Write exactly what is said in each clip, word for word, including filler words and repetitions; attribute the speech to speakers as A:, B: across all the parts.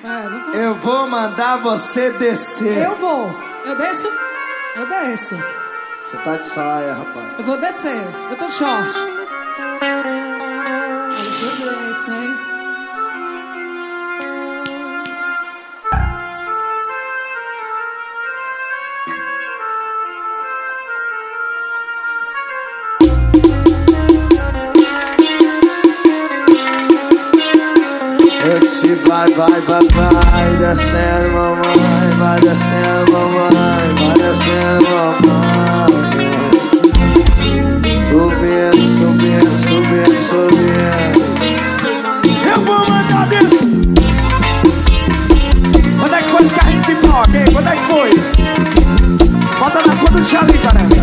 A: É, vou...
B: Eu vou mandar você descer.
A: Eu vou. Eu desço? Eu desço.
B: Você tá de saia, rapaz.
A: Eu vou descer. Eu tô short. Eu desço, hein?
B: Eu disse vai, vai, vai, vai descendo, mamãe. Vai descendo, mamãe. Vai descendo, mamãe. Subindo, subindo, subindo, subindo. Eu vou mandar descer. Quando é que foi esse carrinho de pipoca, hein? Quando é que foi? Bota na conta do Charlie, caramba.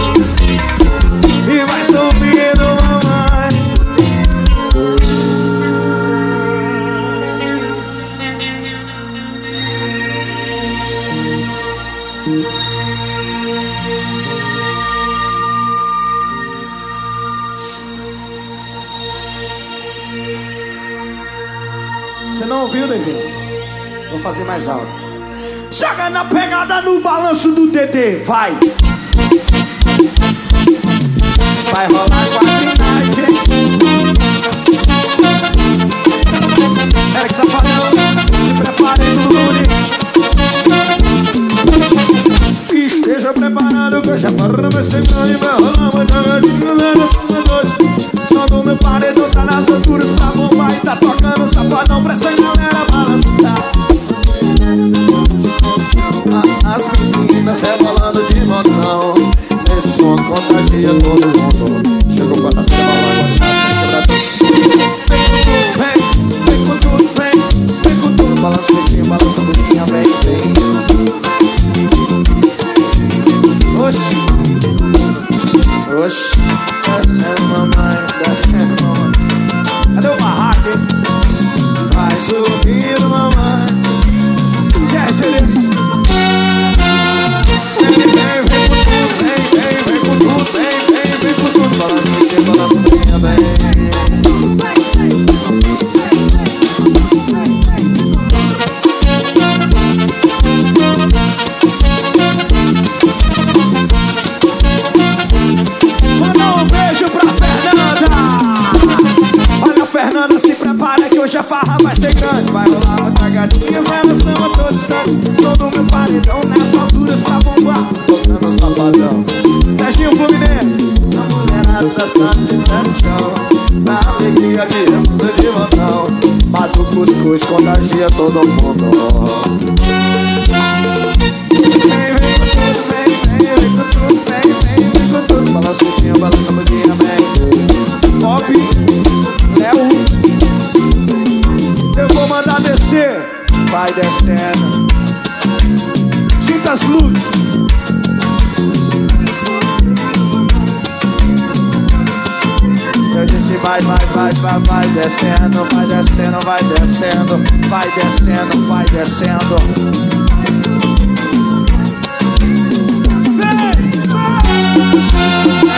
B: E vai subindo, mamãe. Você não ouviu, Devinho? Vou fazer mais alto. Joga na pegada no balanço do D D, vai! Vai rolar quatro night, hein? Eric Safadão, se prepare no lunes. Esteja preparado que eu já paro vai chegando e vai rolar uma cagadinha nessa noite. Som do meu paredão tá nas alturas pra bombar e tá tocando Safadão pra essa galera balançar. As meninas rebolando de montão, esse som contagia todo mundo. Chegou pra tá tudo rolando. Vem, vem com tudo, vem, vem com tudo. Balança o dedinho, balança a bolinha, vem, vem. Oxi, oxi, descendo mamãe, descendo mamãe. Cadê o barraco, hein? Vai subindo mamãe. Já é excelência. Vem, vem, vem com tudo, vem, vem, vem com tudo, vem, vem, vem com tudo. Balança o dedinho, balança a bolinha, vem. Fernanda, se prepara que hoje a farra vai ser grande. Vai rolar uma cagadinha, elas são a todo instante. Som do meu paredão nas alturas pra bombar, tocando o Safadão. Serginho Fluminense, a mulherada dançando de pé no chão. Na alegria que é tudo de montão. Bate o cuscuz, contagia todo mundo. Vem, vem com tudo, vem, vem, vem com tudo, vem, vem, vem com tudo. Balança o tinha, balança a mudinha, vem. Pop, Léo, eu vou mandar descer. Vai descendo. Sinta as luzes. Eu disse vai, vai, vai, vai, vai descendo. Vai descendo, vai descendo. Vai descendo, vai descendo. Vem, vem.